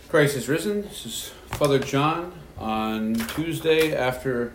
Christ is risen. This is Father John on Tuesday after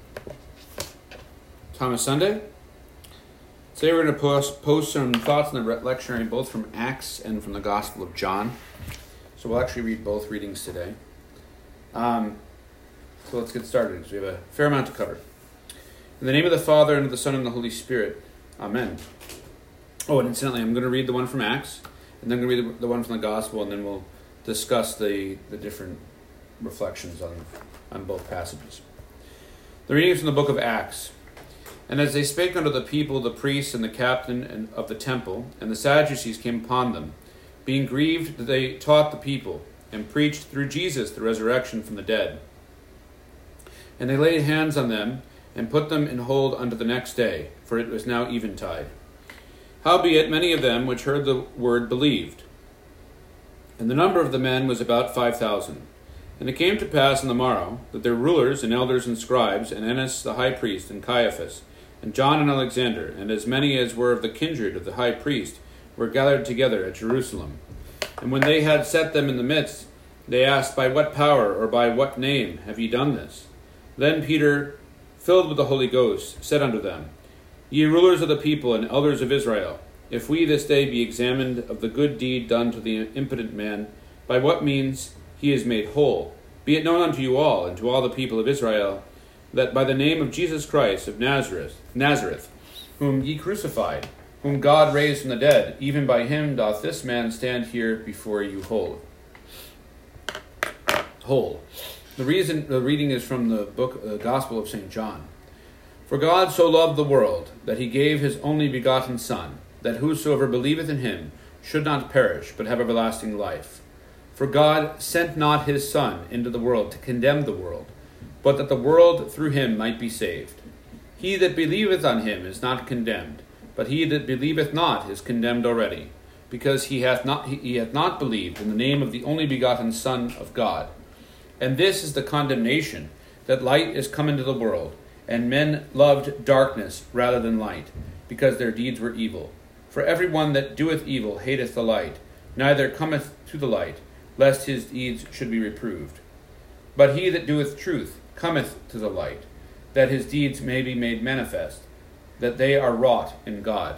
Thomas Sunday. Today we're going to post some thoughts in the lectionary, both from Acts and from the Gospel of John. So we'll actually read both readings today. So let's get started, because we have a fair amount to cover. In the name of the Father, and of the Son, and of the Holy Spirit. Amen. Oh, and incidentally, I'm going to read the one from Acts, and then I'm going to read the one from the Gospel, and then we'll discuss the different reflections on both passages. The reading is from the book of Acts. And as they spake unto the people, the priests and the captain of the temple, and the Sadducees came upon them, being grieved that they taught the people, and preached through Jesus the resurrection from the dead. And they laid hands on them, and put them in hold unto the next day, for it was now eventide. Howbeit many of them which heard the word believed. And the number of the men was about 5,000. And it came to pass on the morrow, that their rulers and elders and scribes, and Annas the high priest, and Caiaphas, and John and Alexander, and as many as were of the kindred of the high priest, were gathered together at Jerusalem. And when they had set them in the midst, they asked, By what power or by what name have ye done this? Then Peter, filled with the Holy Ghost, said unto them, Ye rulers of the people and elders of Israel, if we this day be examined of the good deed done to the impotent man, by what means he is made whole, be it known unto you all, and to all the people of Israel, that by the name of Jesus Christ of Nazareth, whom ye crucified, whom God raised from the dead, even by him doth this man stand here before you whole. The reading is from the Gospel of St. John. For God so loved the world, that he gave his only begotten Son, that whosoever believeth in him should not perish, but have everlasting life. For God sent not his Son into the world to condemn the world, but that the world through him might be saved. He that believeth on him is not condemned, but he that believeth not is condemned already, because he hath not believed in the name of the only begotten Son of God. And this is the condemnation, that light is come into the world, and men loved darkness rather than light, because their deeds were evil. For every one that doeth evil hateth the light, neither cometh to the light, lest his deeds should be reproved. But he that doeth truth cometh to the light, that his deeds may be made manifest, that they are wrought in God.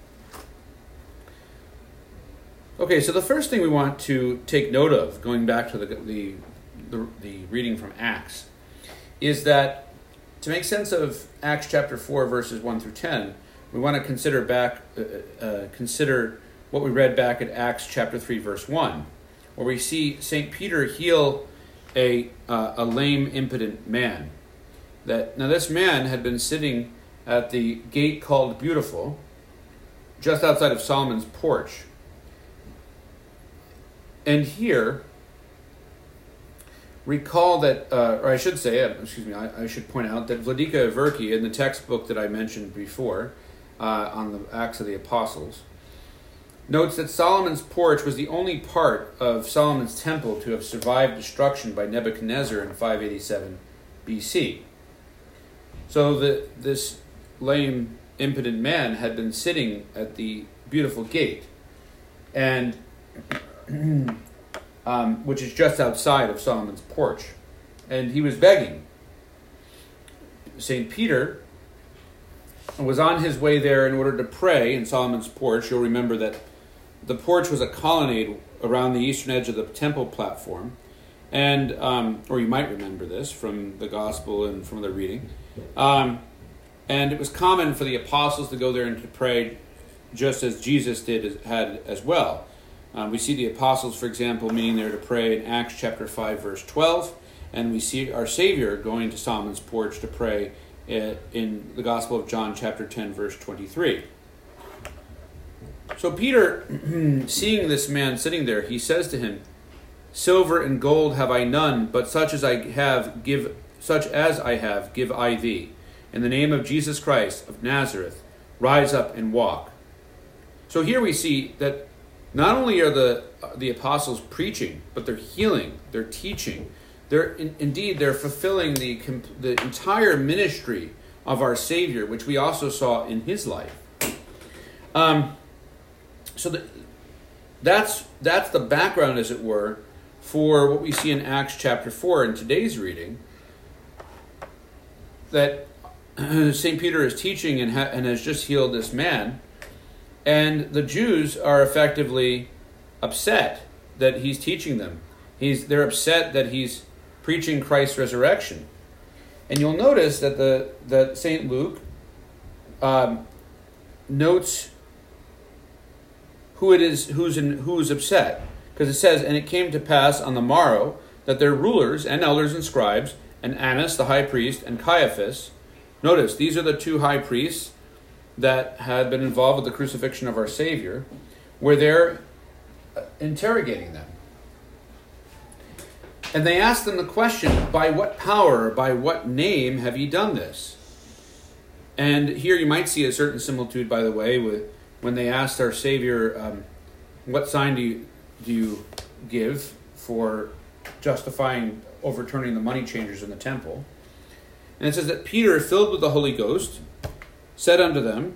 Okay, so the first thing we want to take note of, going back to the reading from Acts, is that to make sense of Acts chapter 4, verses 1 through 10, we want to consider what we read back at Acts chapter 3, verse 1, where we see St. Peter heal a lame, impotent man. Now this man had been sitting at the gate called Beautiful, just outside of Solomon's porch. And here, recall that, I should point out that Vladika Averki, in the textbook that I mentioned before, on the Acts of the Apostles, notes that Solomon's porch was the only part of Solomon's temple to have survived destruction by Nebuchadnezzar in 587 BC. So this lame, impotent man had been sitting at the Beautiful Gate, and which is just outside of Solomon's porch, and he was begging. St. Peter was on his way there in order to pray in Solomon's porch. You'll remember that the porch was a colonnade around the eastern edge of the temple platform, and or you might remember this from the Gospel and from the reading. And it was common for the apostles to go there and to pray, just as Jesus had as well. We see the apostles, for example, meeting there to pray in Acts chapter 5, verse 12, and we see our Savior going to Solomon's porch to pray in the Gospel of John chapter 10, verse 23. So Peter, seeing this man sitting there, he says to him, Silver and gold have I none, but such as I have give I thee. In the name of Jesus Christ of Nazareth, rise up and walk. So here we see that not only are the apostles preaching, but they're healing, they're teaching, they're fulfilling the entire ministry of our Savior, which we also saw in his life. So that's the background, as it were, for what we see in Acts chapter 4 in today's reading, that St. Peter is teaching and has just healed this man, and the Jews are effectively upset that he's teaching them. They're upset that he's preaching Christ's resurrection. And you'll notice that St. Luke notes who it is who's upset. Because it says, and it came to pass on the morrow that their rulers and elders and scribes, and Annas the high priest, and Caiaphas, notice, these are the two high priests that had been involved with the crucifixion of our Savior, were there interrogating them. And they asked them the question, by what power, by what name have ye done this? And here you might see a certain similitude, by the way, with when they asked our Savior, what sign do you give for justifying overturning the money changers in the temple? And it says that Peter, filled with the Holy Ghost, said unto them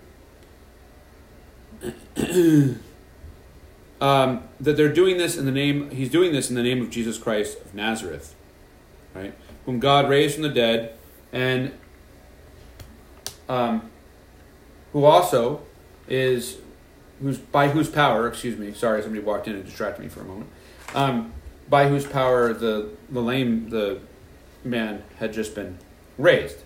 that they're doing this in the name. He's doing this in the name of Jesus Christ of Nazareth, right? Whom God raised from the dead, and who also is by whose power. Excuse me. Sorry, somebody walked in and distracted me for a moment. By whose power the man had just been raised.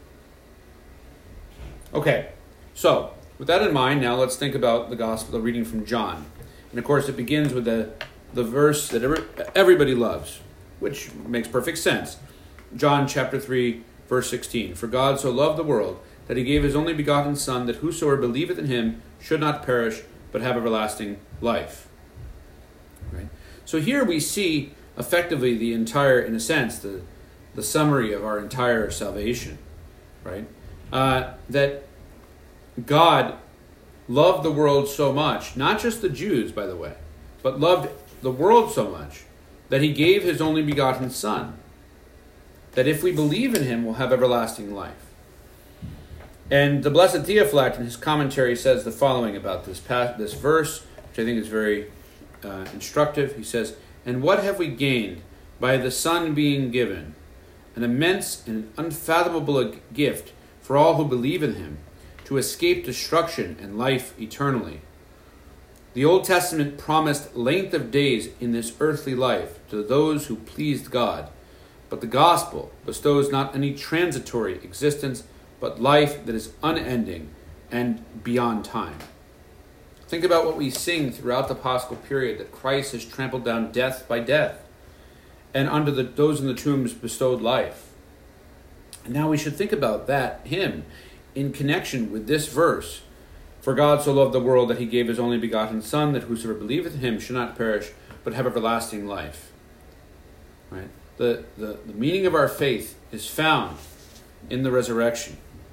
Okay, so with that in mind, now let's think about the gospel, the reading from John. And of course, it begins with the verse that everybody loves, which makes perfect sense. John chapter 3, verse 16. For God so loved the world that he gave his only begotten Son, that whosoever believeth in him should not perish, but have everlasting life. Right? So here we see effectively the entire, in a sense, the summary of our entire salvation. Right? That God loved the world so much, not just the Jews, by the way, but loved the world so much that he gave his only begotten Son, that if we believe in him, we'll have everlasting life. And the Blessed Theophylact in his commentary says the following about this verse, which I think is very instructive. He says, and what have we gained by the Son being given? An immense and unfathomable gift for all who believe in him, to escape destruction and life eternally. The Old Testament promised length of days in this earthly life to those who pleased God, but the gospel bestows not any transitory existence, but life that is unending and beyond time. Think about what we sing throughout the Paschal period, that Christ has trampled down death by death, and under those in the tombs bestowed life. And now we should think about that hymn in connection with this verse. For God so loved the world that he gave his only begotten Son, that whosoever believeth in him should not perish, but have everlasting life. Right? The meaning of our faith is found in the resurrection.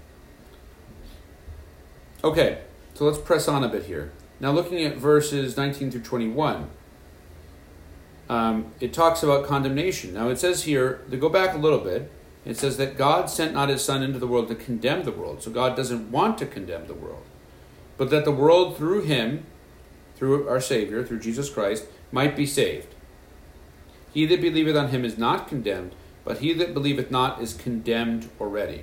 Okay, so let's press on a bit here. Now looking at verses 19 through 21, it talks about condemnation. Now it says here, to go back a little bit, it says that God sent not his Son into the world to condemn the world. So God doesn't want to condemn the world, but that the world through him, through our Savior, through Jesus Christ, might be saved. He that believeth on him is not condemned, but he that believeth not is condemned already.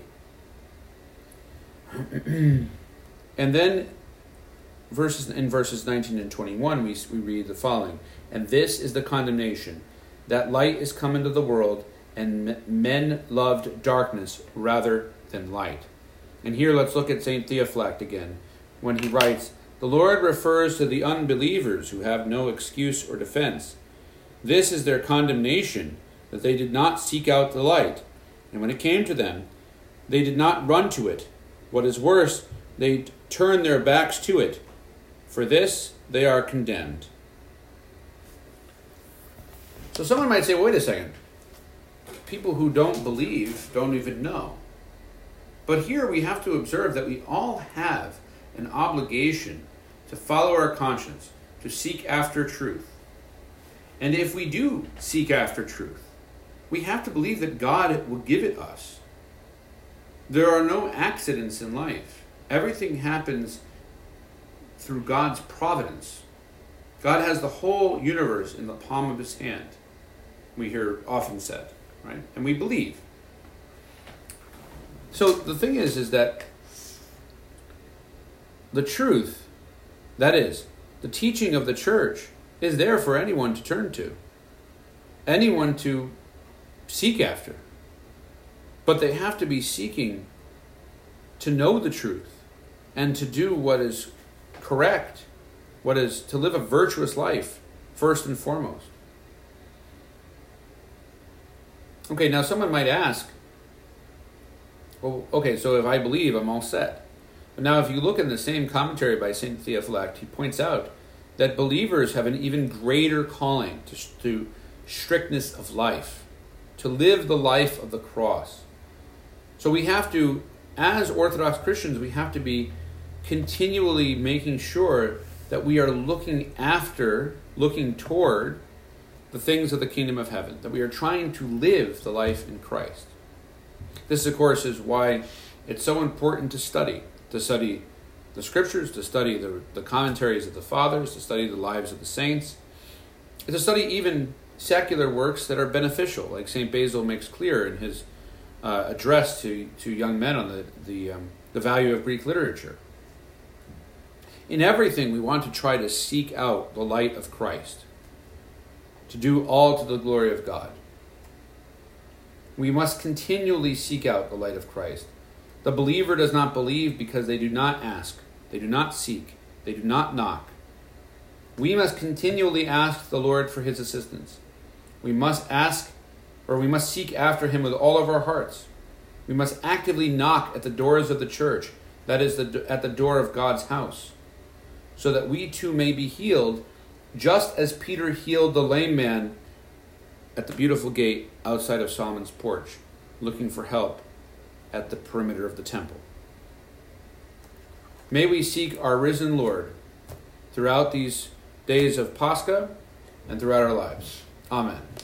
And then in verses 19 and 21, we read the following. And this is the condemnation, that light is come into the world, and men loved darkness rather than light. And here let's look at St. Theophylact again, when he writes, the Lord refers to the unbelievers who have no excuse or defense. This is their condemnation, that they did not seek out the light, and when it came to them, they did not run to it. What is worse, they turned their backs to it. For this they are condemned. So someone might say, well, wait a second. People who don't believe don't even know. But here we have to observe that we all have an obligation to follow our conscience, to seek after truth. And if we do seek after truth, we have to believe that God will give it us. There are no accidents in life. Everything happens through God's providence. God has the whole universe in the palm of his hand. we hear often said, right? And we believe. So the thing is that the truth, that is, the teaching of the church, is there for anyone to turn to, anyone to seek after. But they have to be seeking to know the truth and to do what is correct, what is to live a virtuous life, first and foremost. Okay, now someone might ask, well, okay, so if I believe, I'm all set. But now if you look in the same commentary by St. Theophylact, he points out that believers have an even greater calling to strictness of life, to live the life of the cross. So we have to, as Orthodox Christians, we have to be continually making sure that we are looking toward the things of the kingdom of heaven, that we are trying to live the life in Christ. This, of course, is why it's so important to study the scriptures, to study the commentaries of the fathers, to study the lives of the saints, and to study even secular works that are beneficial, like St. Basil makes clear in his address to young men on the value of Greek literature. In everything, we want to try to seek out the light of Christ, to do all to the glory of God. We must continually seek out the light of Christ. The believer does not believe because they do not ask, they do not seek, they do not knock. We must continually ask the Lord for his assistance. We must seek after him with all of our hearts. We must actively knock at the doors of the church, that is, at the door of God's house, so that we too may be healed, just as Peter healed the lame man at the beautiful gate outside of Solomon's porch, looking for help at the perimeter of the temple. May we seek our risen Lord throughout these days of Pascha and throughout our lives. Amen.